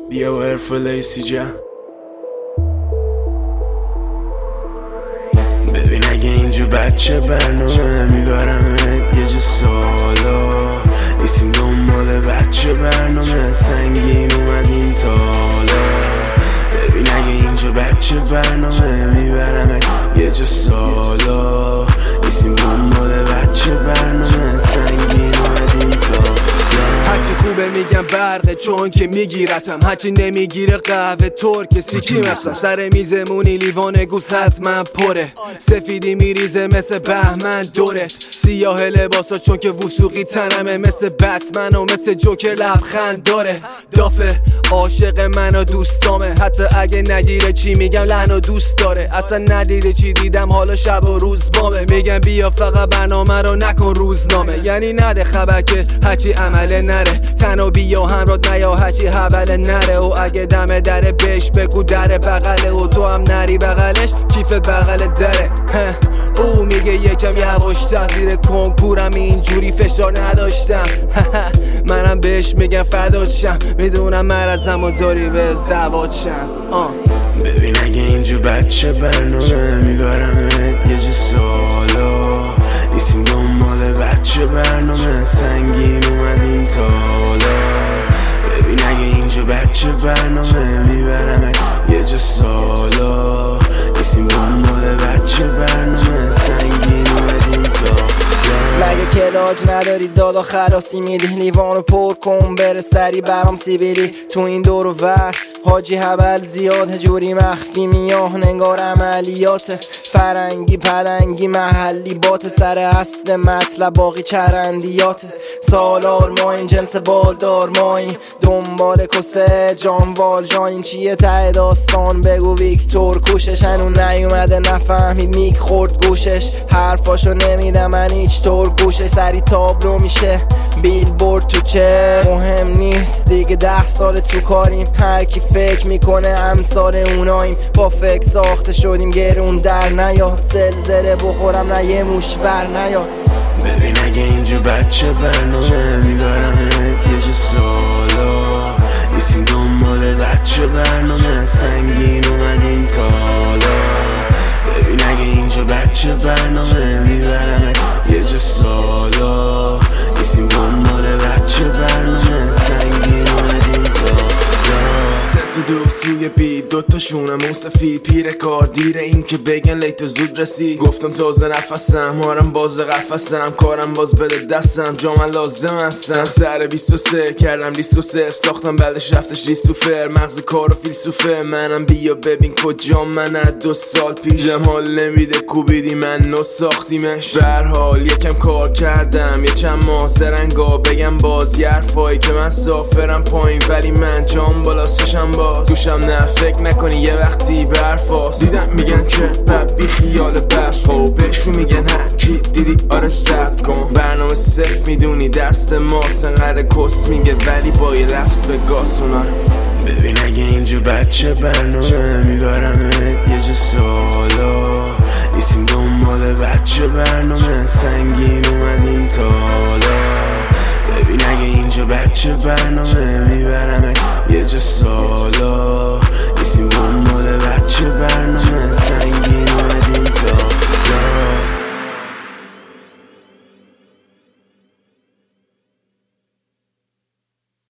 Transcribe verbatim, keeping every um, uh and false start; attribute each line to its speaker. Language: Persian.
Speaker 1: بیا و ارفلیسی جم. ببین اگه اینجا بچه برنامه میبرم یه جا سالا، نیستیم دنبال بچه برنامه سنگین اومدیم تالا. ببین اگه اینجا بچه برنامه میبرم یه جا سالا، نیستیم دنبال بچه برنامه سنگین اومدیم تالا.
Speaker 2: هرچی خوبه میگم برقه چون که میگیرتم، هرچی نمیگیره قهوه ترک سیکی مثلا. سر میزمونی لیوان گوز حتما پره، سفیدی میریزه مثل بهمن دورت. سیاه لباسا چون که وسوقی تنمه، مثل بتمن و مثل جوکر لبخند داره. دافه عاشق من و دوستامه، حتی اگه نگیره چی میگم لحن و دوست داره. اصلا ندیده چی دیدم حالا شب و روز بامه. میگم بیا فقط برنامه رو نکن روزنامه، یعنی نده خبر که هرچی عمله نره. تنو بیا همراه نیا هرچی حوله نره، و اگه دم دره بهش بگو در بغله، و تو هم نری بغلش کیف بغل دره. او میگه یکم یواشتر، زیر کنکورم اینجوری فشار نداشتم. منم بهش میگم فداشم، میدونم مرزم و داری به ازدواج شم.
Speaker 1: ببین اگه اینجا بچه برنامه میبرم یه جا سالا، نیستیم دنبال بچه برنامه سنگین اومدیم تالا. ببین اگه اینجا بچه برنامه میبرم یه جا سالا، نیستیم دنبال بچه برنامه سنگین اومدیم تالا.
Speaker 3: مگه کلاج نداری دادا خلاصی میدی، لیوانو پر کن بره سری برام سیبیلی. تو این دور و ور حاجی حبل زیاد، جوری مخفی میاه نگار عملیات. فرنگی پلنگی محلی بات، سر اصل مطلب باقی چرندیات. سالار ما این جنس بالدار ماییم، دنبال کسه جانوال جانیم. چیه ته داستان بگو ویکتور کوشش، هنون نیومده نفهمید میک خورد گوشش. حرفاشو نمیدم من هیچ طور گوشش، سری تابلو میشه بیل بورد تو چه. مهم نیست دیگه ده سال تو کاریم، هر کی فکر میکنه امثال اوناییم. با فکر ساخته شدیم گرون در نیاد، زلزله بخورم نه یه موش بر نیاد.
Speaker 1: ببین اگه اینجا بچه برنامه میبرم یه جا سالا، نیستیم دنبال بچه برنامه سنگین اومدیم تالا. ببین اگه اینجا بچه برنامه میبرم یه جا سالا، نیستیم دنبال بچه برنامه سنگین اومدیم تالا. دو سوی بید دوتاشونم اون سفید، پیر کار دیره این که بگن لیت زود رسید. گفتم تازه نفسم هارم باز قفسم، کارم باز بده دستم جا من لازم هستم. سر بیست و سه کردم لیست و صفر، ساختم بعدش رفتش لیست و فر. مغز کار و فیلسوفه منم، بیا ببین کجا من از دو سال پیشم. حال نمیده کوبیدی من نو ساختیمش. برحال یکم کار کردم یه چند ماه زرنگا، بگم باز یه حرفایی که من سافرم پایین ولی من جام بالاست چشم باز. گوشم نه فکر نکنی یه وقتی برفاست. دیدم میگن چه بب بی خیال بس، خب بهشون میگن هرچی دیدی آره ثبت کن. برنامه صفر میدونی دست ماست، انقدر کس میگه ولی با یه لفظ به گاسونا. ببین اگه اینجا بچه برنامه میبرم یه جا سالا، نیستیم دنبال بچه برنامه سنگین اومدیم تالا. ببین اگه اینجا بچه برنامه میبرم یه جا سالا،